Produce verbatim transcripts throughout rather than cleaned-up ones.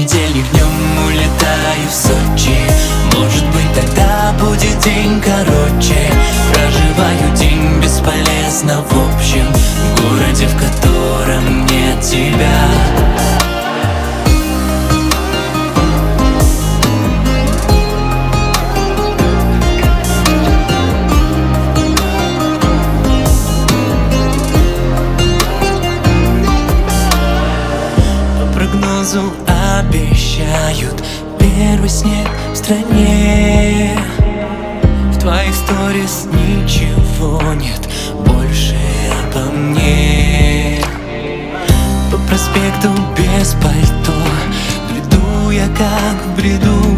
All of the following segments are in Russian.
понедельник днем улетаю в Сочи. Может быть, тогда будет день короче. Проживаю день бесполезно в общем в городе, в котором нет тебя. Прогнозу обещают первый снег в стране. В твоих сторис ничего нет больше обо мне. По проспекту без пальто бреду я как в бреду.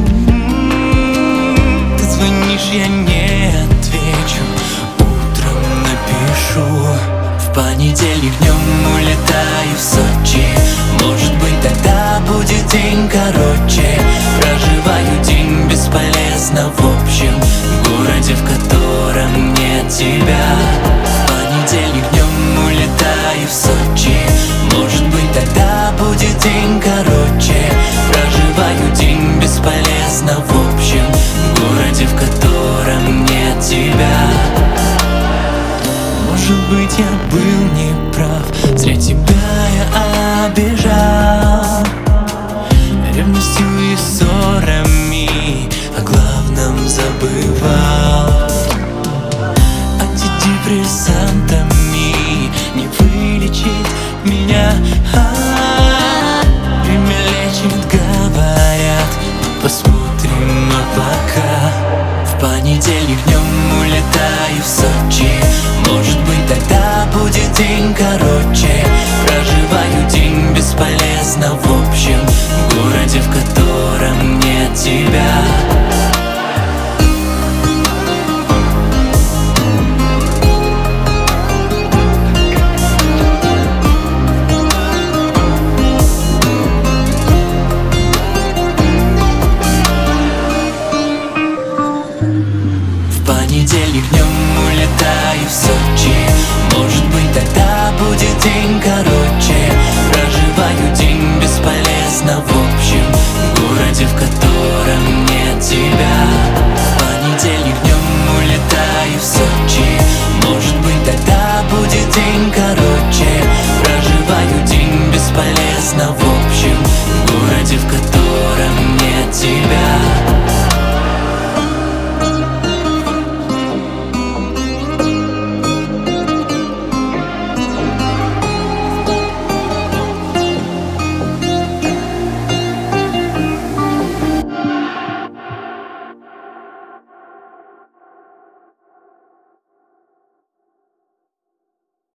Ты звонишь, я не отвечу, утром напишу. В понедельник днем улетаю в Сочи. Может быть, тогда будет день короче. Проживаю день бесполезно в общем в городе, в котором нет тебя. В понедельник днем улетаю в Сочи. Может быть, тогда будет день короче. Проживаю день бесполезно в общем в городе, в котором нет тебя. Может быть, я был неправ, зря тебя я обижал ревностью и ссорами, о главном забывал. Антидепрессантами не вылечить меня. Время лечит, говорят, посмотрим, а пока. В понедельник днем улетаю в Сочи. Может быть, тогда будет день короче. Проживаю день бесполезно в общем в городе, в котором нет тебя. В понедельник днем улетаю в Сочи. Может быть, тогда будет день короче. Проживаю день бесполезно в общем в городе, в котором нет тебя. В понедельник днем улетаю в Сочи. Может быть, тогда будет день